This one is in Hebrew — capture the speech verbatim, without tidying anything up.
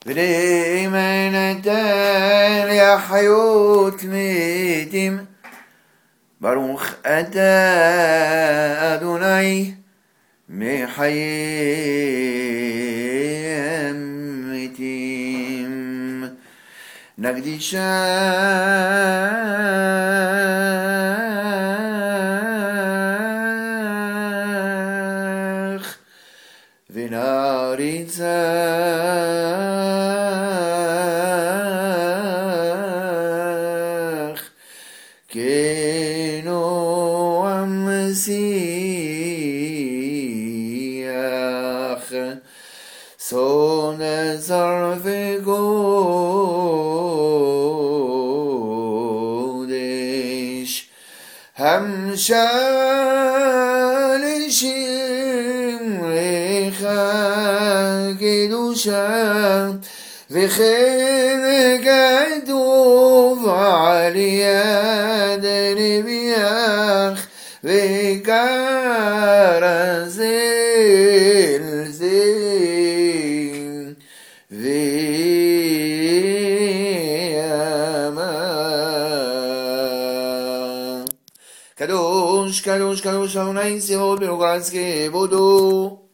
ולמען אתה להחיות מתים. ברוך אתה אדוני מחיי המתים. נקדישך ונעריצך כנועם שיח שונא זר וגודש המשלשים לך קדושה וכן כתוב על יד נביאך וכרזל זה ואמר קדוש קדוש קדוש אדוני צבאות בנוגע כבודו.